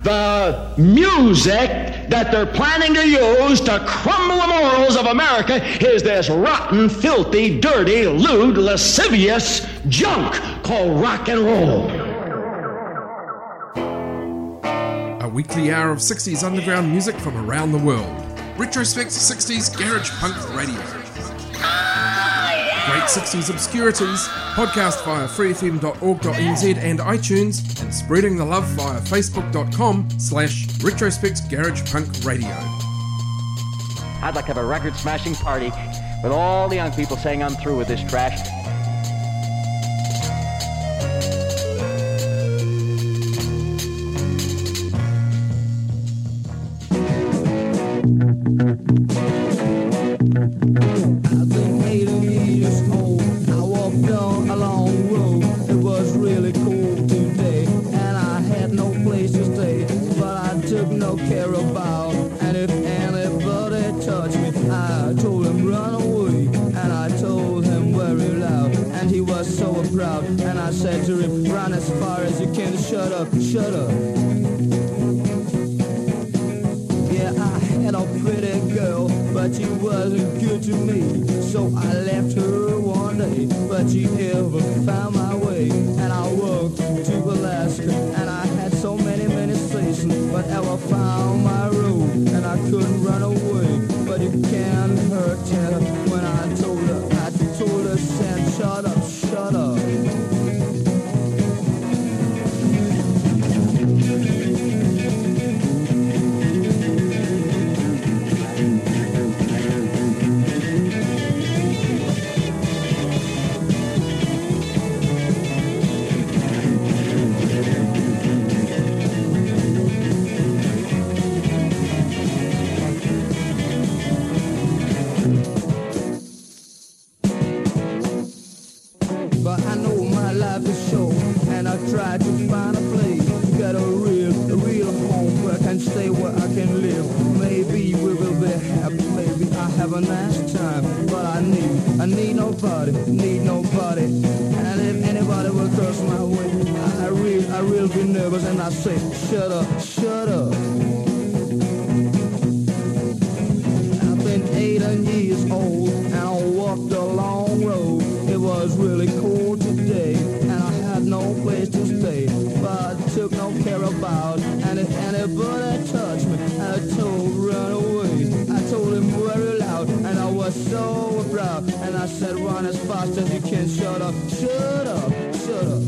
the music that they're planning to use to crumble the morals of America is this rotten, filthy, dirty, lewd, lascivious junk called rock and roll. A weekly hour of 60s underground music from around the world. Retrospect 60s Garage Punk Radio. Great 60s obscurities, podcast via freefm.org.nz and iTunes, and spreading the love via facebook.com/Retrospect Garage Punk Radio. I'd like to have a record-smashing party with all the young people saying I'm through with this trash. And I said to him, run as far as you can, shut up, shut up. Yeah, I had a pretty girl, but she wasn't good to me. So I left her one day, but she never found my way. And I walked to Alaska, and I had so many stations, but ever found my road, and I couldn't run away. But you can't hurt her when I told her, said, shut up, shut up. Try to find a place, get a real home where I can stay, where I can live. Maybe we will be happy, maybe I have a nice time. But I need nobody. And if anybody will cross my way, I will be nervous, and I say, shut up, shut up. I've been 18 years old, and I walked a long road. It was really cold today, and I had no place to stay, but I took no care about. And if anybody touched me, and I told run away, I told him very loud, and I was so proud. And I said, run as fast as you can, shut up, shut up, shut up.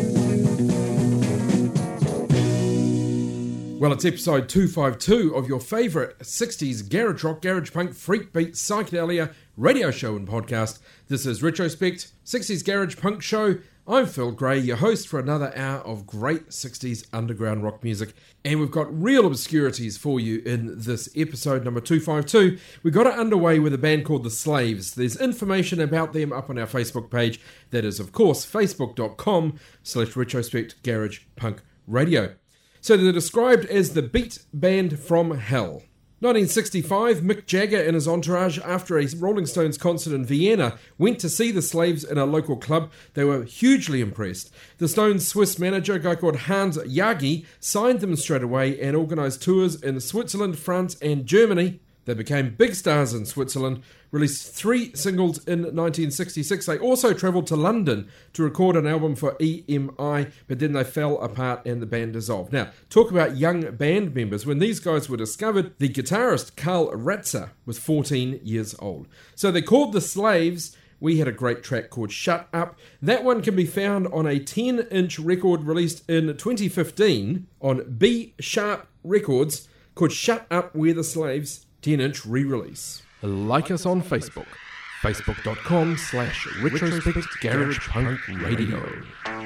Well, it's episode 252 of your favourite 60s garage rock, garage punk, freak beat, psychedelia radio show and podcast. This is Retrospect 60s Garage Punk Show. I'm Phil Gray, your host for another hour of great 60s underground rock music. And we've got real obscurities for you in this episode number 252. We got it underway with a band called The Slaves. There's information about them up on our Facebook page. That is, of course, facebook.com/Retrospect Garage Punk Radio. So they're described as the beat band from hell. 1965, Mick Jagger and his entourage, after a Rolling Stones concert in Vienna, went to see the Slaves in a local club. They were hugely impressed. The Stones' Swiss manager, a guy called Hans Yagi, signed them straight away and organised tours in Switzerland, France and Germany. They became big stars in Switzerland, released 3 singles in 1966. They also travelled to London to record an album for EMI, but then they fell apart and the band dissolved. Now, talk about young band members. When these guys were discovered, the guitarist Karl Ratzer was 14 years old. So they're called The Slaves. We had a great track called Shut Up. That one can be found on a 10-inch record released in 2015 on B Sharp Records called Shut Up, We're the Slaves. 10-inch re-release. Like us on Facebook, facebook.com/Retrospect Garage Punk Radio.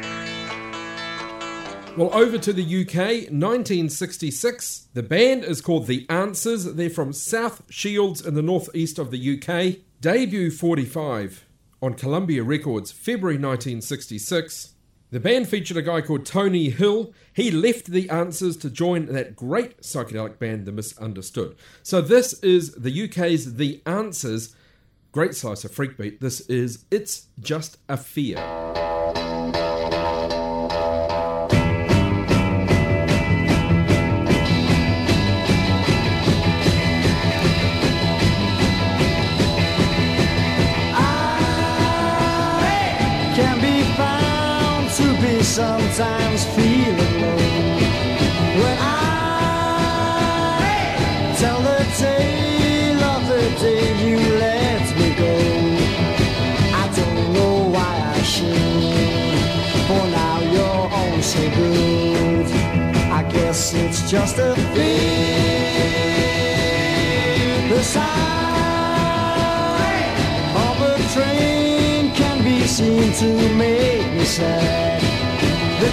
Well, over to the UK, 1966. The band is called The Answers. They're from South Shields in the northeast of the UK. Debut 45 on Columbia Records, February 1966. The band featured a guy called Tony Hill. He left The Answers to join that great psychedelic band, The Misunderstood. So this is the UK's The Answers. Great slice of freak beat. This is It's Just a Fear. sometimes feel alone. When I tell the tale of the day you let me go, I don't know why I should, for now you're all so good. I guess it's just a thing. The sign of a train can be seen to make me sad. The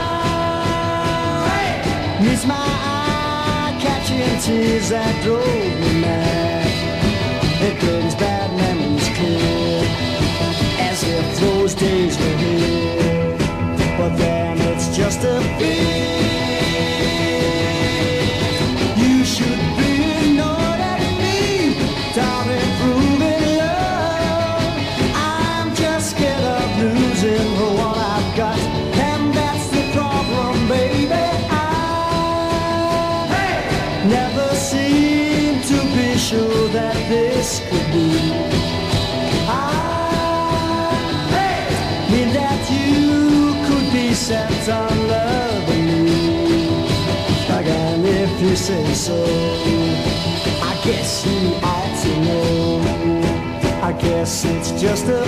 ground meets my eye, catching tears that drove me mad. It brings bad memories clear, as if those days were here. But then it's just a fear. You should be annoyed at me, darling, proving love. I'm just scared of losing what I've got, and that's the problem, baby. I never seem to be sure that this could be. I mean that you could be set on loving me. Again, if you say so, I guess you ought to know. I guess it's just a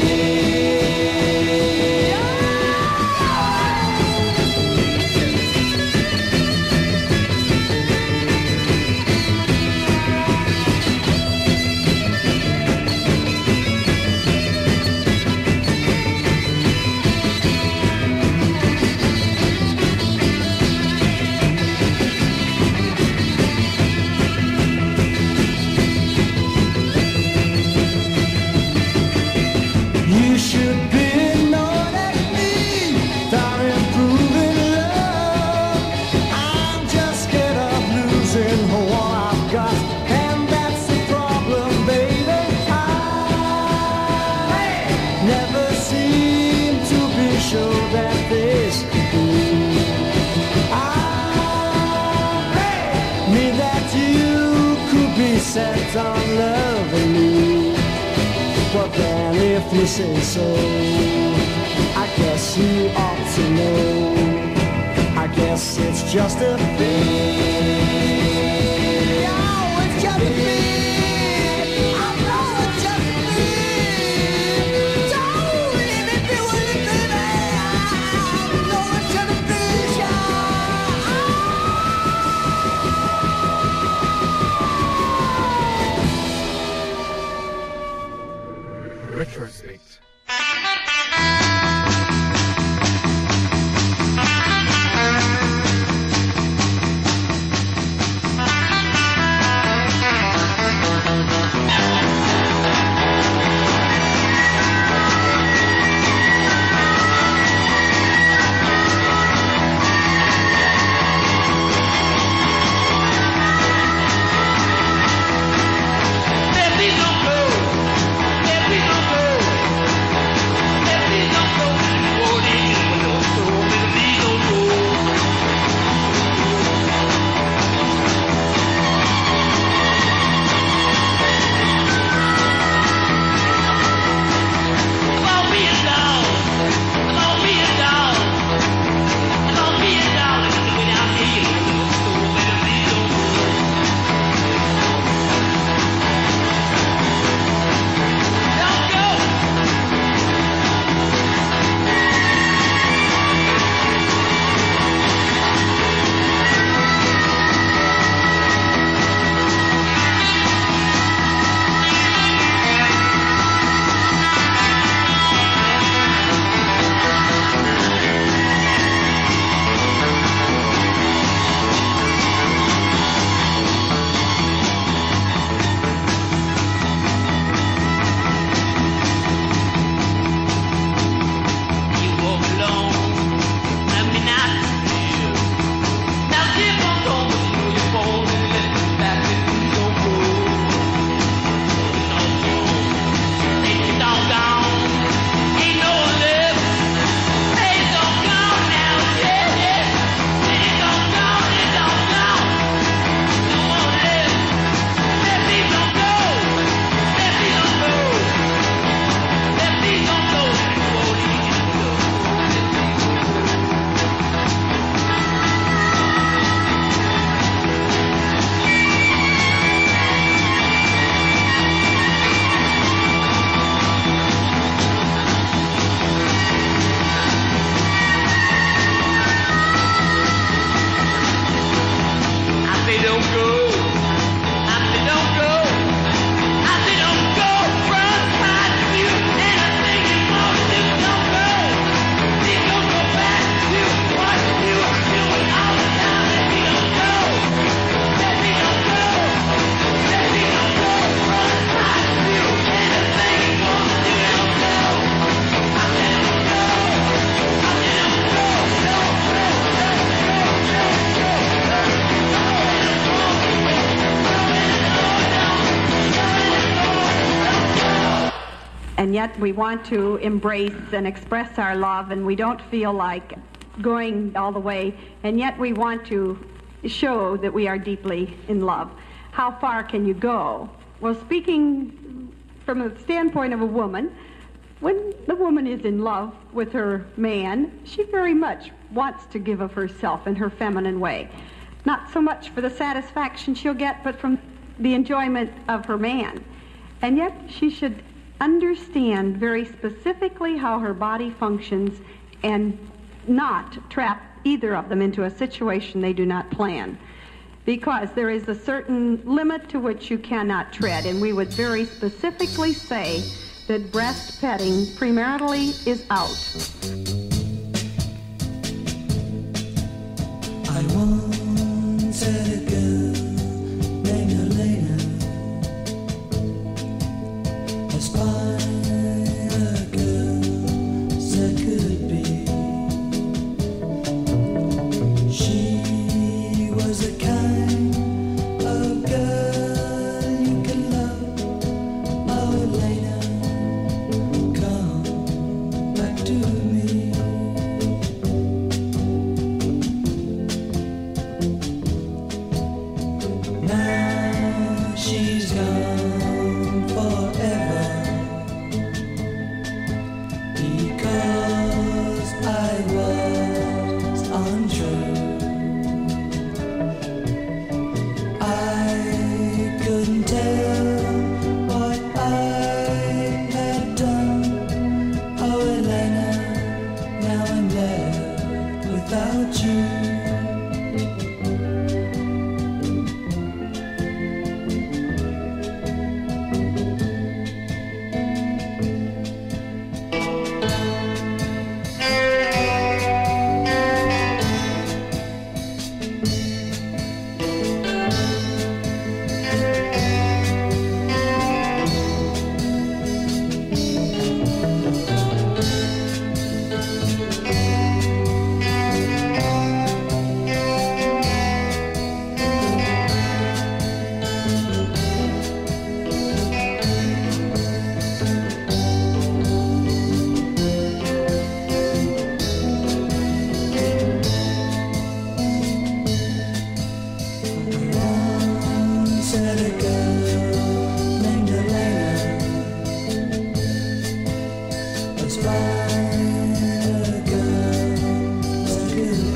thing. You should be annoyed at me, darling, proving love. I'm just scared of losing what I've got, and that's the problem, baby. I never seem to be sure that this could be. I mean that you could be set on loving me. But then if you say so, I guess you ought to know. I guess it's just a thing. Oh, it's just a thing. I know it's just a thing. Don't leave me be with it, baby. I know it's just a thing, Retrospect. don't go. I said, don't go. I said, don't go. Run, hide from you. Anything you want to do, don't go. Then don't go back to what you were doing all the time. Let me don't go. Let me don't go. Let me don't go. Run, hide from you. Anything you want to do, don't go. I said, don't go. I said, don't go. Don't go. And yet we want to embrace and express our love, and we don't feel like going all the way, and yet we want to show that we are deeply in love. How far can you go? Well, speaking from the standpoint of a woman, when the woman is in love with her man, she very much wants to give of herself in her feminine way. Not so much for the satisfaction she'll get, but from the enjoyment of her man. And yet she should understand very specifically how her body functions and not trap either of them into a situation they do not plan. Because there is a certain limit to which you cannot tread, and we would very specifically say that breast petting premaritally is out. I once had a girl named Elena. As fine a girl as there could be. She was the kind of girl you can love. Oh, Elena, come back to me. Now she's gone forever, because I was untrue. I couldn't tell what I had done. Oh, Elena, now I'm left without you. Said a girl named Elena, as fine a girl as could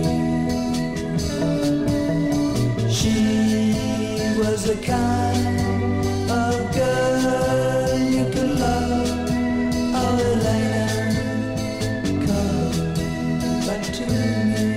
be. She was the kind of girl you could love. Oh, Elena, come back to me.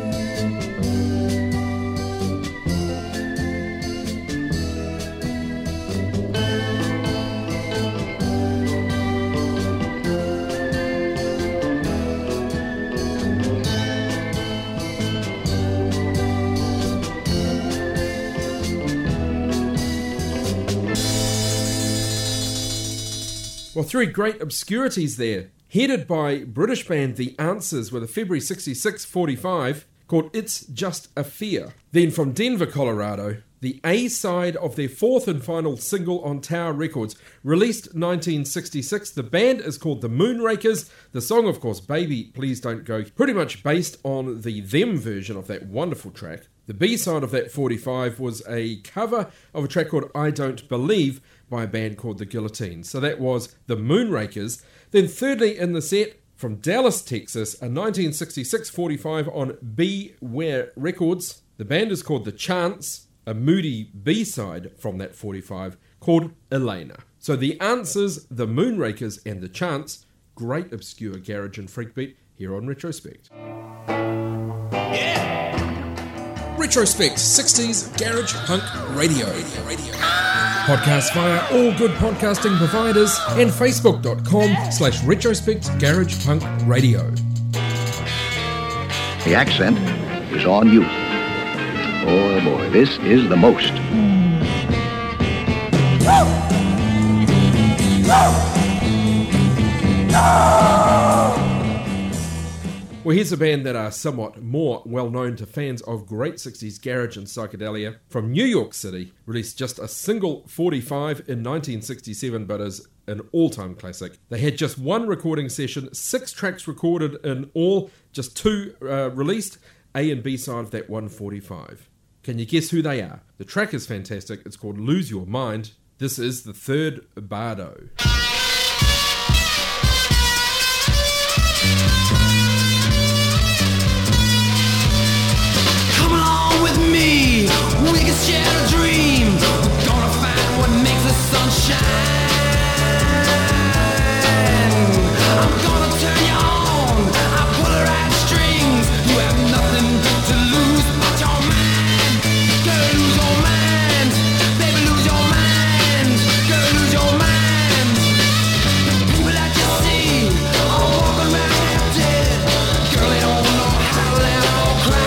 Well, three great obscurities there. Headed by British band The Answers with a February 66 45 called It's Just a Fear. Then from Denver, Colorado, the A-side of their fourth and final single on Tower Records, released 1966. The band is called The Moonrakers. The song, of course, Baby Please Don't Go, pretty much based on the Them version of that wonderful track. The B-side of that 45 was a cover of a track called I Don't Believe by a band called The Guillotines. So that was The Moonrakers. Then thirdly in the set, from Dallas, Texas, a 1966 45 on Beware Records. The band is called The Chance, a moody B-side from that 45 called Elena. So The Answers, The Moonrakers and The Chance, great obscure garage and freak beat here on Retrospect. Yeah! Retrospect 60s Garage Punk Radio. Podcast via all good podcasting providers and facebook.com/Retrospect Garage Punk Radio. The accent is on youth. Oh boy, this is the most. Well, here's a band that are somewhat more well-known to fans of great 60s garage and psychedelia. From New York City, released just a single 45 in 1967, but is an all-time classic. They had just one recording session, 6 tracks recorded in all, just 2 released, A and B side of that 145. Can you guess who they are? The track is fantastic. It's called Lose Your Mind. This is the third Bardo. Me, we can share a dream. We're gonna find what makes the sun shine. I'm gonna turn you on. I'll pull the right strings. You have nothing to lose but your mind. Girl, lose your mind. Baby, lose your mind. Girl, lose your mind. People that you see are walking around empty. Girl, they don't know how to laugh or cry.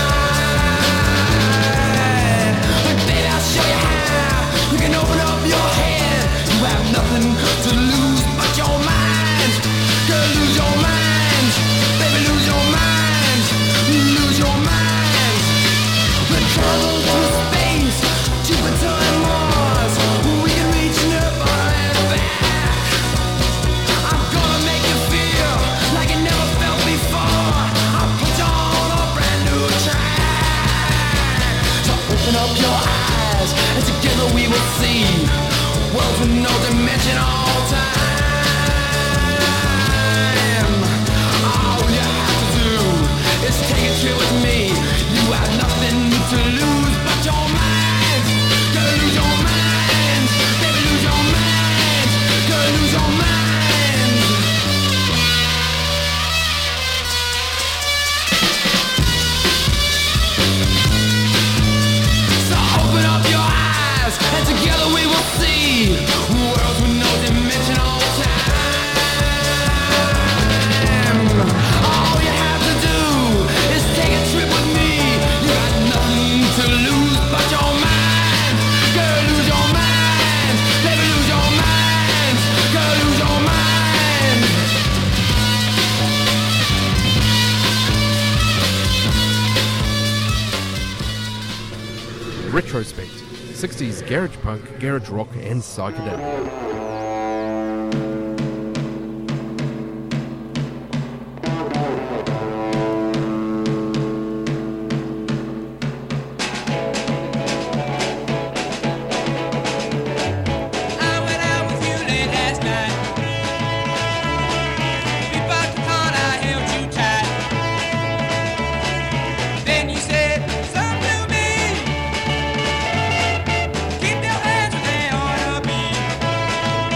Show you how you can open up your head. You have nothing to lose but your mind. Girl, lose your mind. Baby, lose your mind. Lose your mind. We're traveling through space, Jupiter and Mars. We can reach Nirvana and back. I'm gonna make you feel like you never felt before. I'll put you on a brand new track. So open up your eyes. And together we will see worlds with no dimension all time. All you have to do is take a trip with me. You have nothing to lose but your mind. Girl, lose your mind. Baby, lose your mind. Girl, lose your mind. And together we will see worlds with no dimension all time. All you have to do is take a trip with me. You got nothing to lose but your mind. Girl, lose your mind. Baby, lose your mind. Girl, lose your mind. Retrospect 60s garage punk, garage rock and psychedelia. Keep your hands where they ought to be.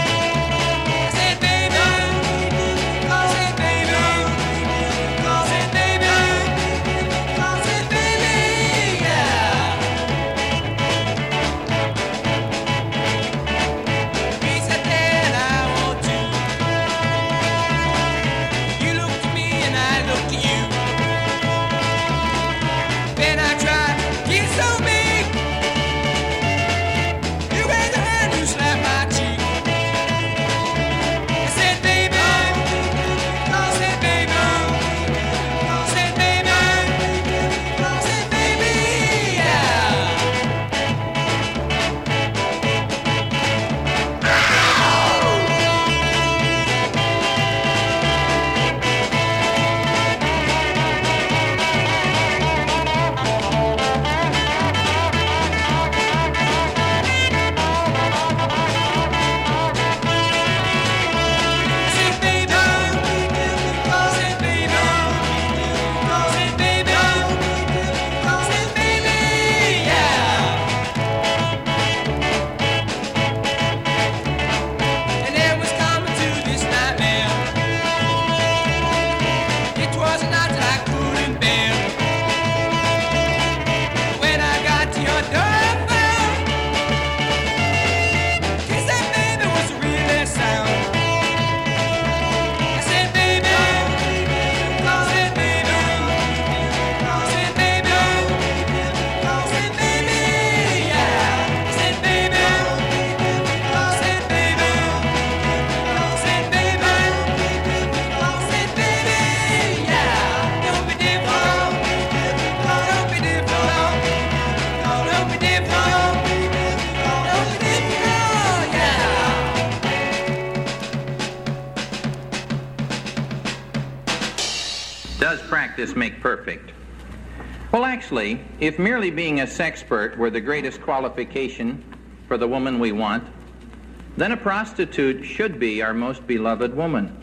practice make perfect? Well, actually, if merely being a sexpert were the greatest qualification for the woman we want, then a prostitute should be our most beloved woman.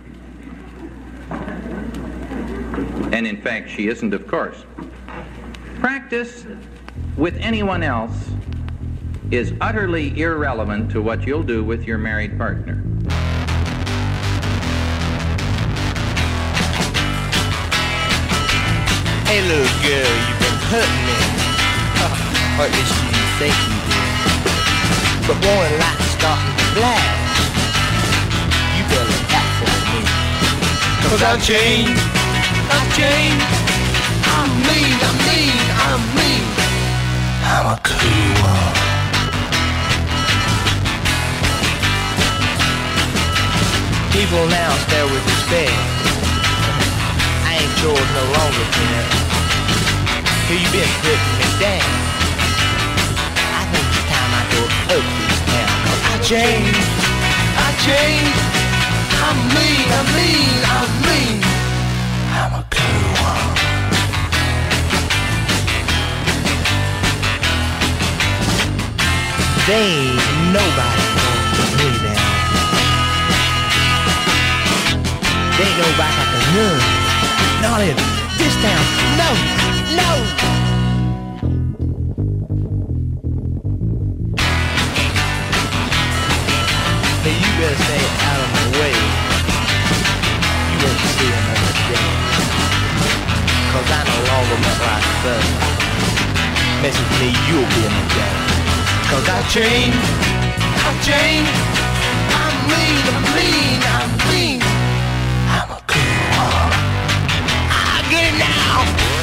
And in fact, she isn't, of course. Practice with anyone else is utterly irrelevant to what you'll do with your married partner. Hey, little girl, you've been hurting me. Or at least you think you did. But warning light's starting to flash. You better look out for me. 'Cause I've changed. I've changed. I'm mean, I'm mean, I'm mean. I'm a cool one. People now stare with respect. I ain't yours no longer, Ken. Here you been putting me down. I think it's time I go up this town. 'Cause I changed. I changed. I'm mean, I'm mean, I'm mean. I'm a cool one. There ain't nobody gonna put me down. There ain't nobody like a nun. Not in this town. No, no. Hey, you better stay out of my way. You won't see another day. 'Cause I no longer mess like fun. Mess with me, you'll be in the jail. 'Cause I've changed. I've changed. I'm mean, I'm mean, I'm mean. I'm a cool one. I get it now.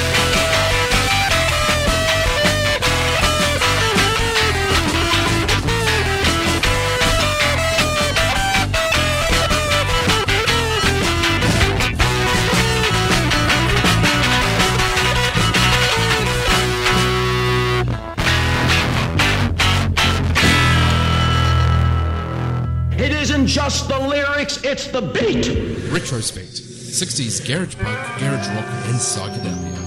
It isn't just the lyrics, it's the beat. Retrospect. 60s garage punk, garage rock, and psychedelia.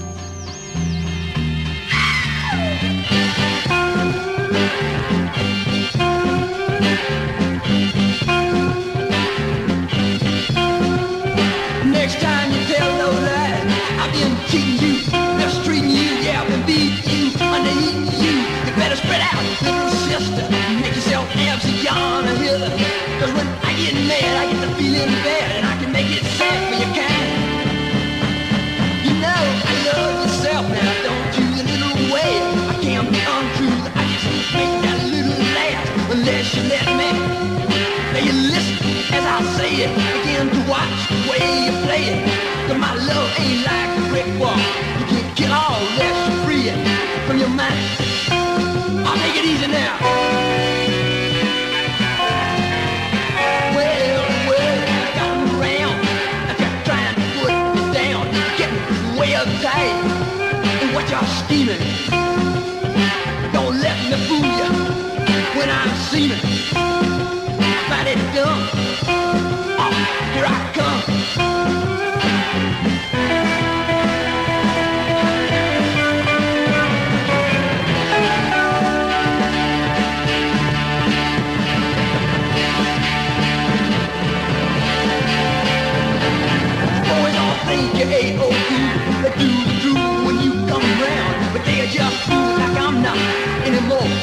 Next time you tell no lie, I've been cheating you, mistreating you, yeah, I've been beating you, undereating you. You better spread out, little sister, make yourself absent yonder hill. 'Cause when I get mad, I get the feeling bad, and I can make it sad for your kind. You know I love yourself now, don't you, a little way. I can't be untrue, I just make that little laugh, unless you let me. Now you listen as I say it, begin to watch the way you play it. 'Cause my love ain't like a brick wall, you can't get all that, you free it from your mind. I'll take it easy now. Well, I got 'em around, I kept trying to put me down, getting way uptight, and what y'all scheming. Don't let me fool you when I'm seeming. Find it dumb. Oh, here I come. Boys all think you're A.O.D. They do the drool when you come around, but they are just fools like I'm not anymore.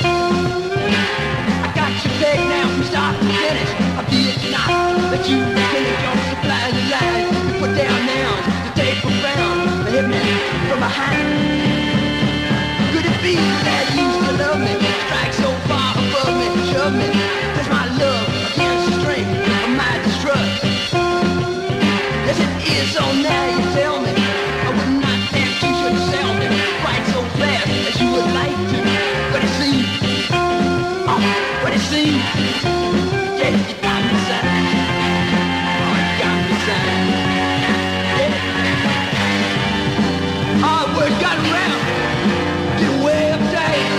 I got you pegged now from start to finish. I did not let you finish your supplies and lies. You put down nouns to take around, they hit me from behind. Could it be that you used to love me, strike so far above me, shove me? That's my love against the strength of my distrust. Yes, it is, so now you tell me I would not think you should sell me quite so fast as you would like to. But it seems, what it seems, yeah, you got me signed. Oh, you got me signed. Yeah. Oh, word got around, get way uptight.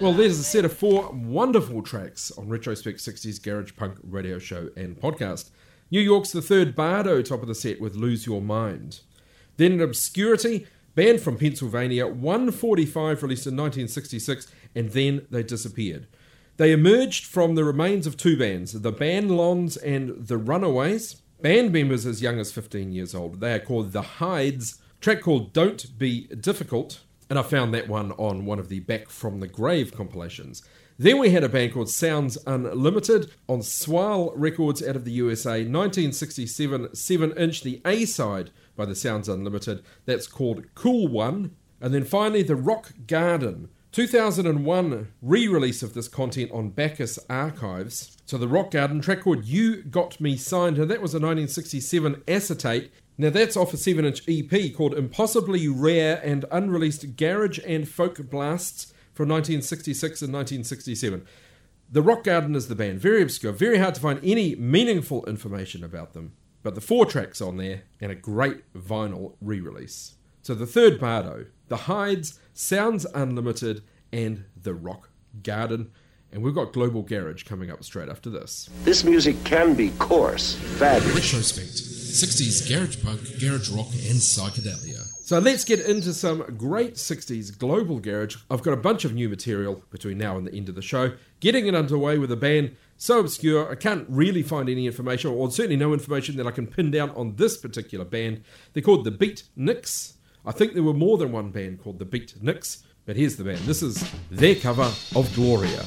Well, there's a set of 4 wonderful tracks on Retrospect 60s Garage Punk radio show and podcast. New York's The Third Bardo, top of the set with Lose Your Mind. Then in obscurity, band from Pennsylvania, 145 released in 1966, and then they disappeared. They emerged from the remains of 2 bands, the Bandlons and the Runaways. Band members as young as 15 years old. They are called The Hides. A track called Don't Be Difficult, and I found that one on one of the Back From the Grave compilations. Then we had a band called Sounds Unlimited on Swale Records out of the USA, 1967, 7-inch, the A-side by the Sounds Unlimited. That's called Cool One. And then finally, The Rock Garden, 2001 re-release of this content on Bacchus Archives. So The Rock Garden, track called You Got Me Signed, and that was a 1967 acetate. Now that's off a 7-inch EP called Impossibly Rare and Unreleased Garage and Folk Blasts from 1966 and 1967. The Rock Garden is the band, very obscure, very hard to find any meaningful information about them, but the 4 tracks on there and a great vinyl re-release. So The Third Bardo, The Hides, Sounds Unlimited, and The Rock Garden. And we've got Global Garage coming up straight after this. This music can be coarse, fabulous. Retrospect, 60s garage punk, garage rock, and psychedelia. So let's get into some great 60s global garage. I've got a bunch of new material between now and the end of the show. Getting it underway with a band so obscure, I can't really find any information, or certainly no information that I can pin down on this particular band. They're called the Beatniks. I think there were more than one band called the Beatniks, but here's the band. This is their cover of Gloria.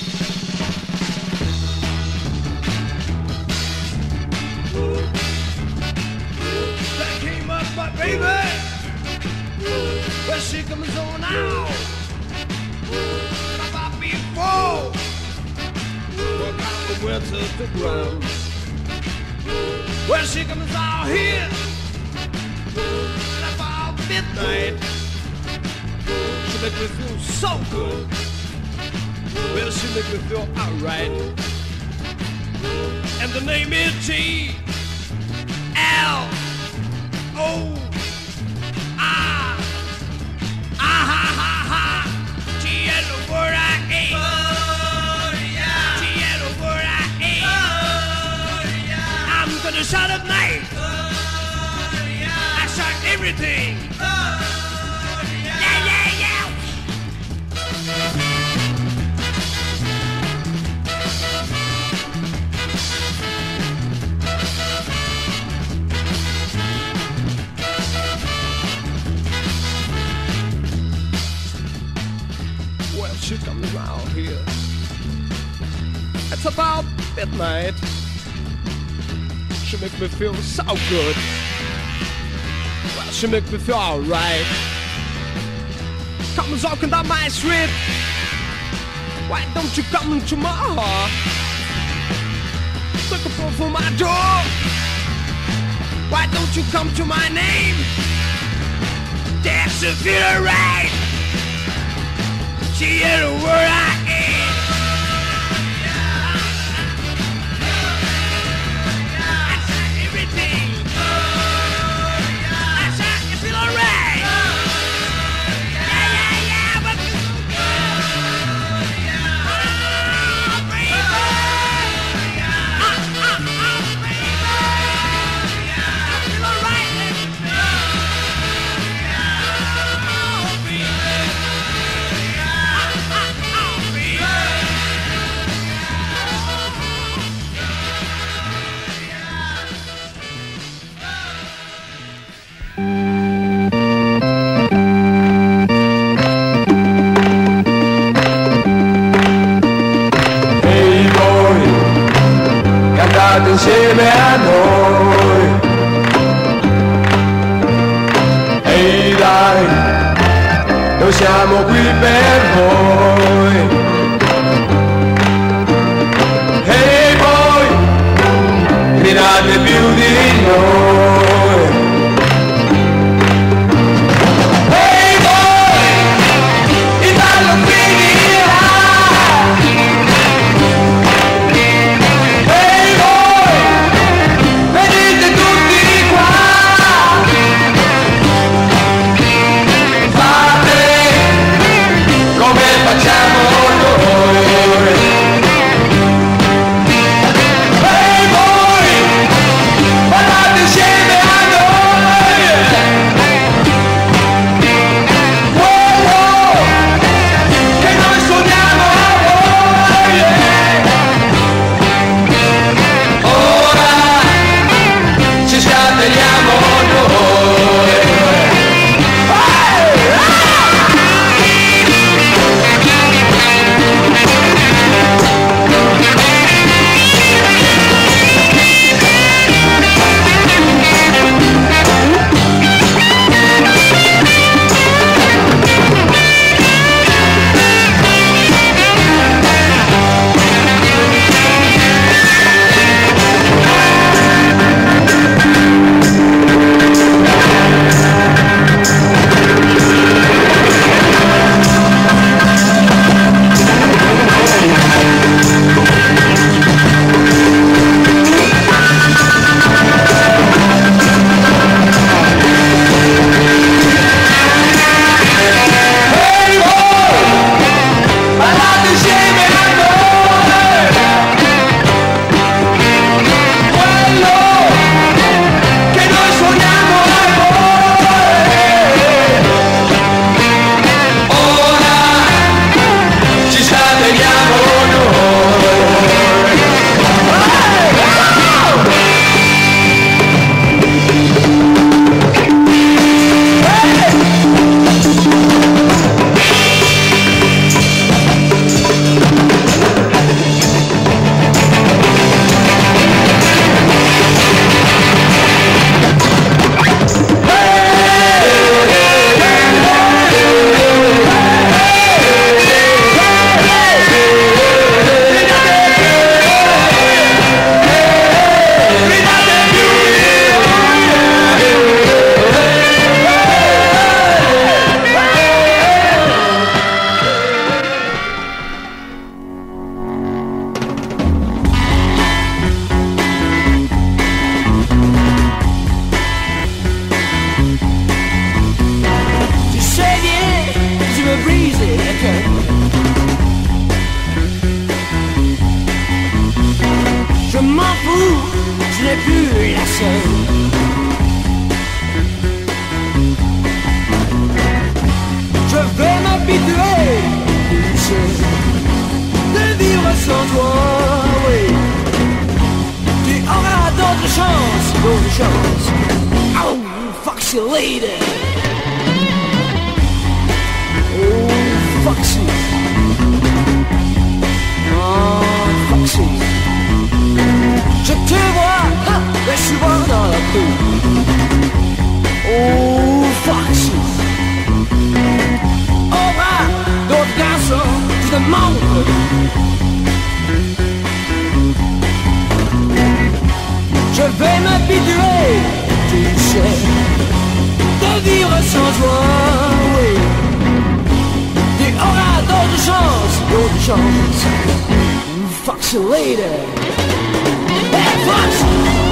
That came up, my baby. Well, she comes on out. About before. Work out the winter to ground. Well, she comes out here. About midnight. She make me feel so good. Well, she make me feel alright. And the name is G-L-O-R. G-L-O-R-I-A. G-L-O-R-I-A. I'm gonna shout at night. I shout everything. Yeah, yeah, yeah. Well, she comes around here. It's about midnight. She make me feel so good. Well, she make me feel alright. Comes walking down my street. Why don't you come into my heart? Look up for my door. Why don't you come to my name? That's the feel right. She ain't a word I ain't. I said everything. I said you feel alright. Yeah, yeah, yeah, but you oh, baby. Baby. I feel alright. Oh, baby. Ehi voi, cantate insieme a noi. Ehi dai, noi siamo qui per voi. Ehi voi, gridate più di noi. Ehi voi, il ballo finirà. Ehi voi, venite tutti qua. Fate come facciamo sais. Je vais m'habituer, tu sais, de vivre sans toi, oui. Tu auras d'autres chances. Oh, foxy lady. Oh, foxy. Oh, foxy. Je te vois, mais souvent dans la cour. Oh, foxy. Oh, bah, d'autres garçons, tu te montres. Je vais m'habituer, tu sais, de vivre sans toi, oui. Tu auras d'autres chances. Foxy lady. Hey, Foxy!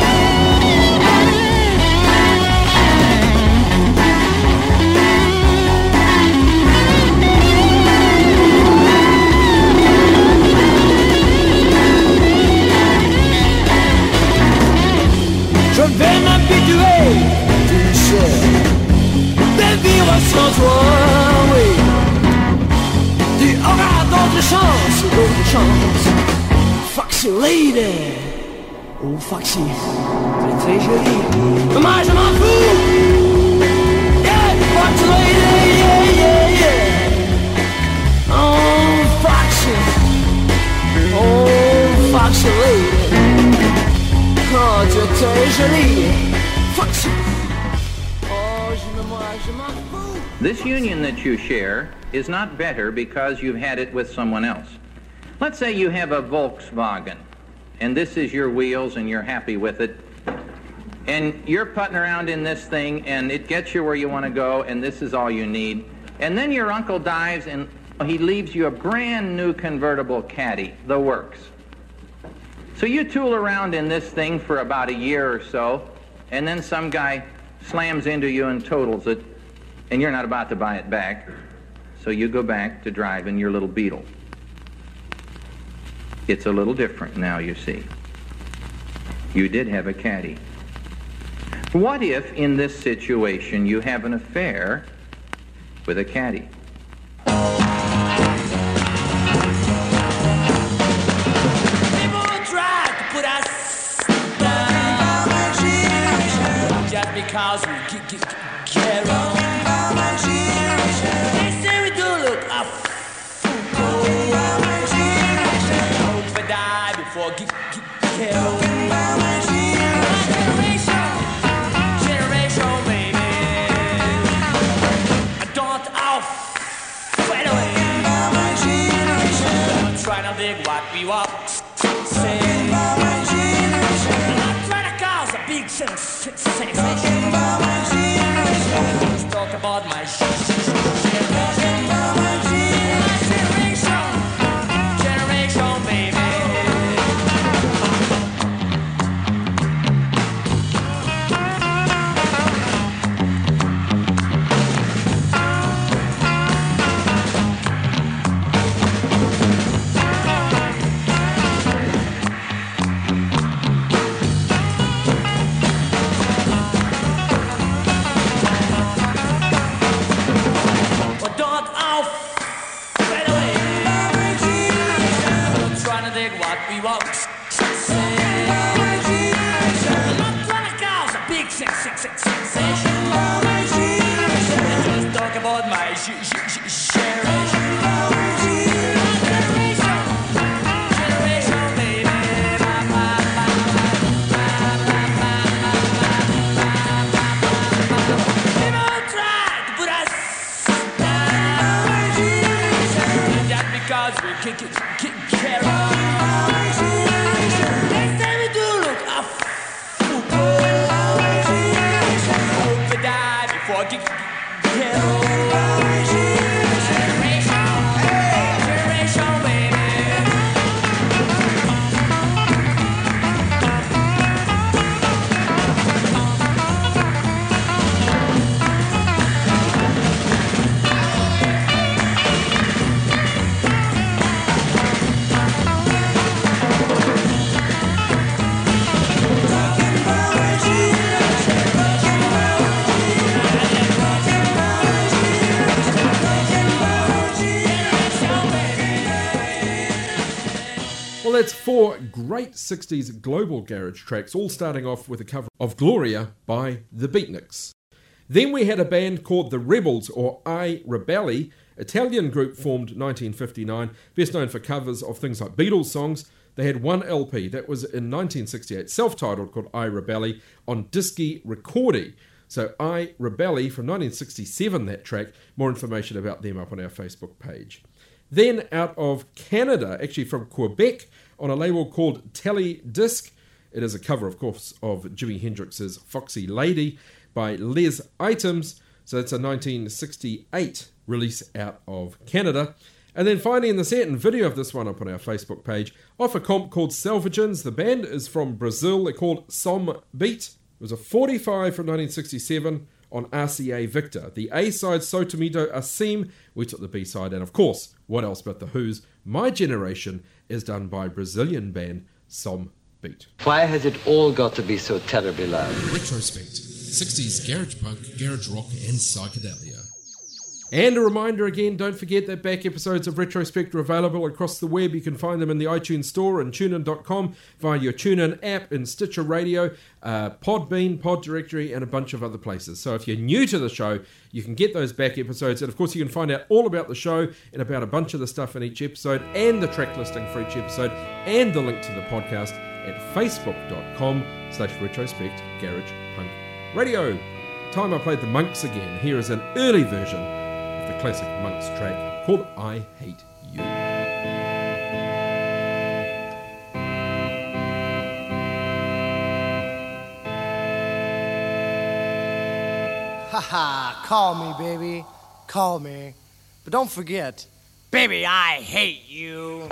Je vais m'habituer, tu sais, de vivre sans toi, oui. Tu auras d'autres chances. Foxy lady. Oh, Foxy, c'est très joli. Mais moi, je m'en fous. Yeah, Foxy lady, yeah. Oh, Foxy. Oh, Foxy lady. Oh, tu es très jolie. Foxy. Oh, je m'en fous. This union that you share is not better because you've had it with someone else. Let's say you have a Volkswagen, and this is your wheels, and you're happy with it, and you're putting around in this thing, and it gets you where you want to go, and this is all you need. And then your uncle dies, and he leaves you a brand new convertible Caddy, the works. So you tool around in this thing for about a year or so, and then some guy slams into you and totals it, and you're not about to buy it back. So you go back to driving your little Beetle. It's a little different now, you see. You did have a Caddy. What if, in this situation, you have an affair with a Caddy? People try to put us down just because we get wrong. They say we do look up. Hope I die before get old. Generation, baby. I don't fade away. I'm trying to dig what we want. Say. I'm not trying to cause a big sensation. Let's talk about my generation, baby. that's 4 great 60s global garage tracks, all starting off with a cover of Gloria by the Beatniks. Then we had a band called the Rebels, or I Rebelli, Italian group formed 1959, best known for covers of things like Beatles songs. They had one LP, that was in 1968, self-titled, called I Rebelli, on Disky Ricordi. So I Rebelli from 1967, that track. More information about them up on our Facebook page. Then out of Canada, actually from Quebec, on a label called Tele Disc. It is a cover, of course, of Jimi Hendrix's Foxy Lady by Les Items. So that's a 1968 release out of Canada. And then finally in the set and video of this one up on our Facebook page, off a comp called Salvagens. The band is from Brazil. They're called Som Beat. It was a 45 from 1967 on RCA Victor. The A-side, So Tomido Assim. We took the B-side, and of course, what else but The Who's My Generation is done by Brazilian band Som Beat. Why has it all got to be so terribly loud? Retrospect. 60s garage punk, garage rock and psychedelia. And a reminder again, don't forget that back episodes of Retrospect are available across the web. You can find them in the iTunes Store and TuneIn.com via your TuneIn app and Stitcher Radio, Podbean, Pod Directory, and a bunch of other places. So if you're new to the show, you can get those back episodes. And of course, you can find out all about the show and about a bunch of the stuff in each episode and the track listing for each episode and the link to the podcast at facebook.com/Retrospect Garage Punk Radio. Time I played the Monks again. Here is an early version of the classic Monks track called I Hate You. Haha, call me, baby. Call me. But don't forget, baby, I hate you.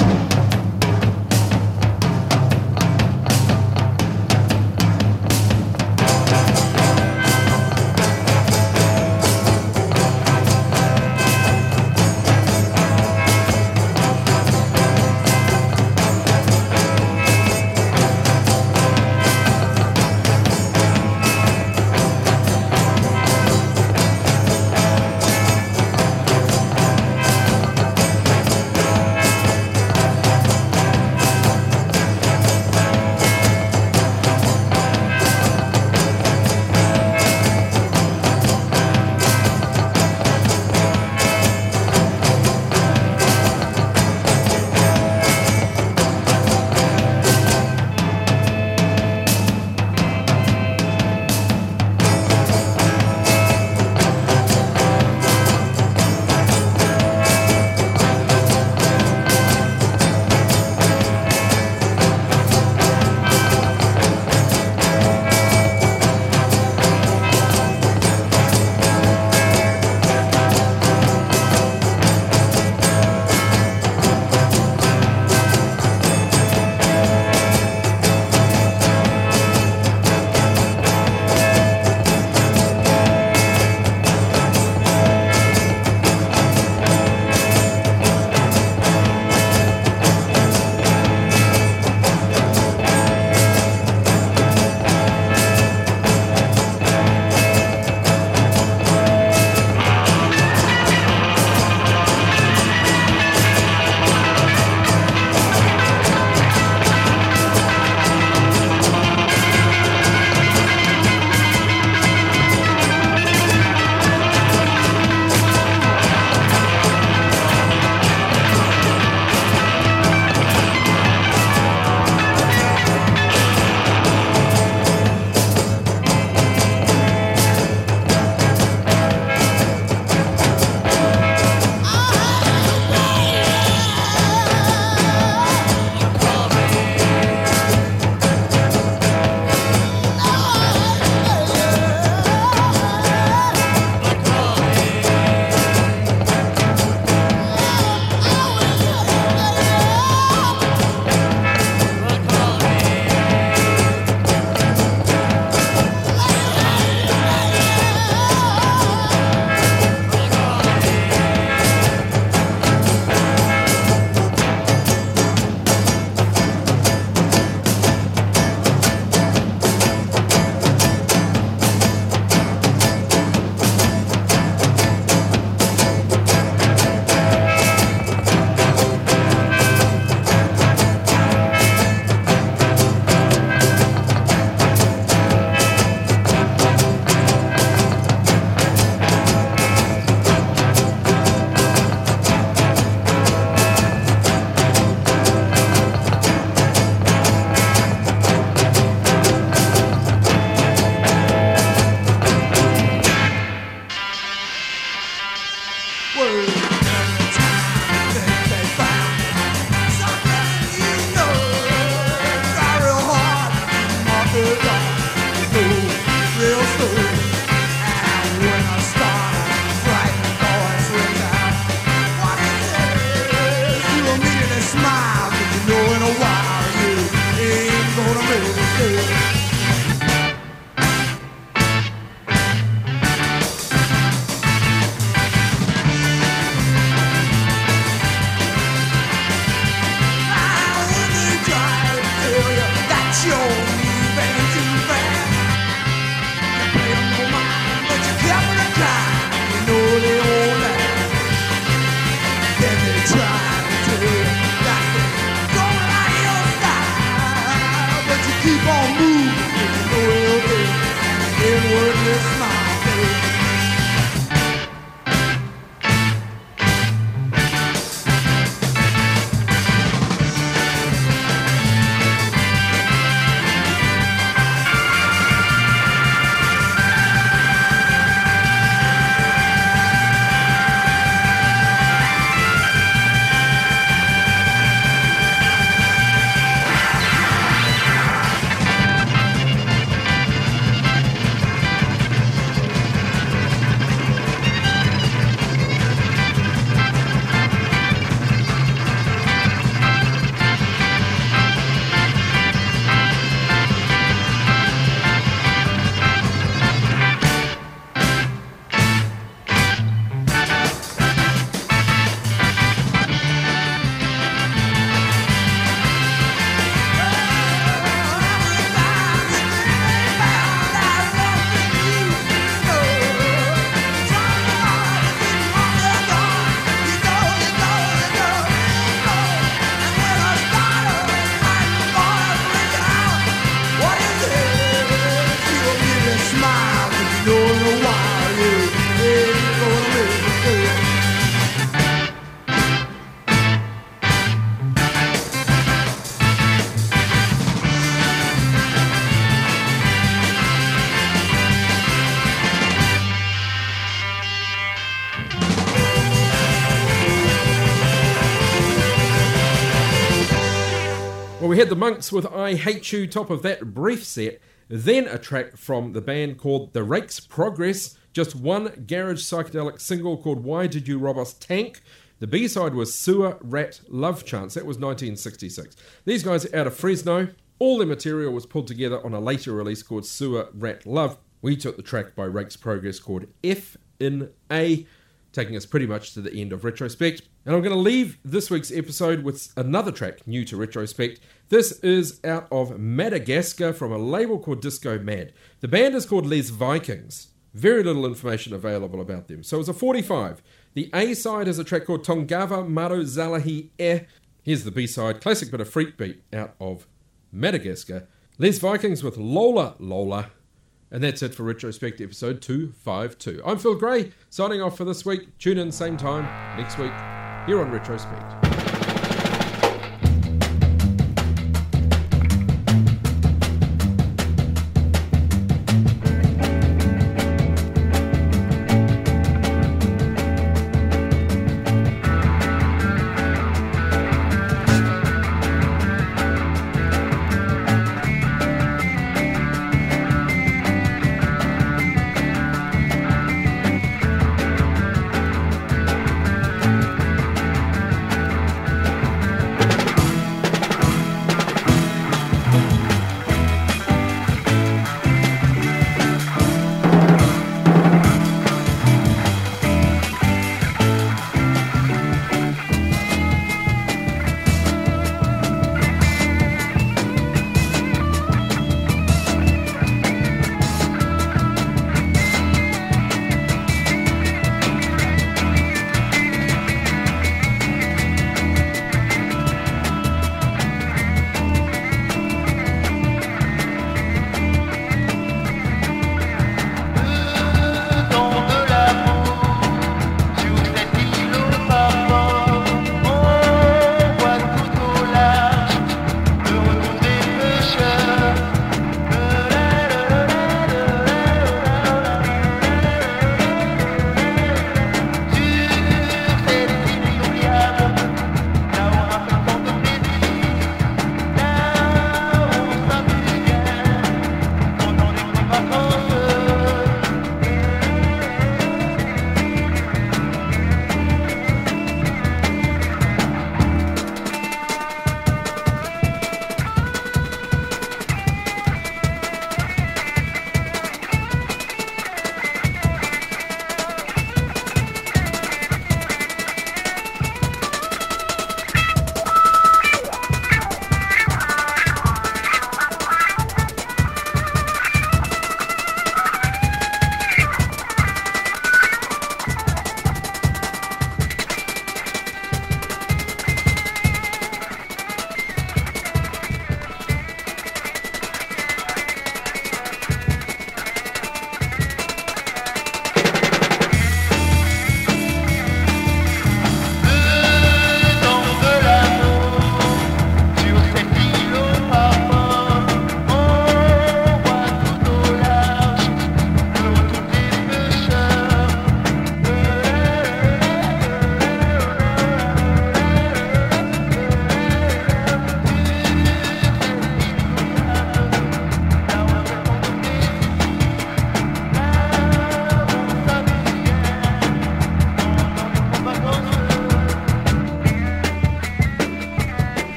We had the Monks with I Hate You, top of that brief set. Then a track from the band called The Rake's Progress, just one garage psychedelic single called Why Did You Rob Us Tank. The B-side was Sewer Rat Love Chance. That was 1966. These guys are out of Fresno. All their material was pulled together on a later release called Sewer Rat Love. We took the track by Rake's Progress called F in A, taking us pretty much to the end of Retrospect. And I'm going to leave this week's episode with another track new to Retrospect. This is out of Madagascar from a label called Disco Mad. The band is called Les Vikings. Very little information available about them. So it's a 45. The A-side is a track called Tongava Maro Zalahi E. Here's the B-side, classic bit of freak beat out of Madagascar. Les Vikings with Lola Lola. And that's it for Retrospect episode 252. I'm Phil Gray, signing off for this week. Tune in same time next week here on Retrospect.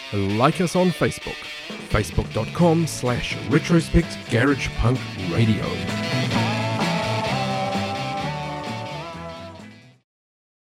Like us on Facebook, facebook.com/retrospectgaragepunkradio.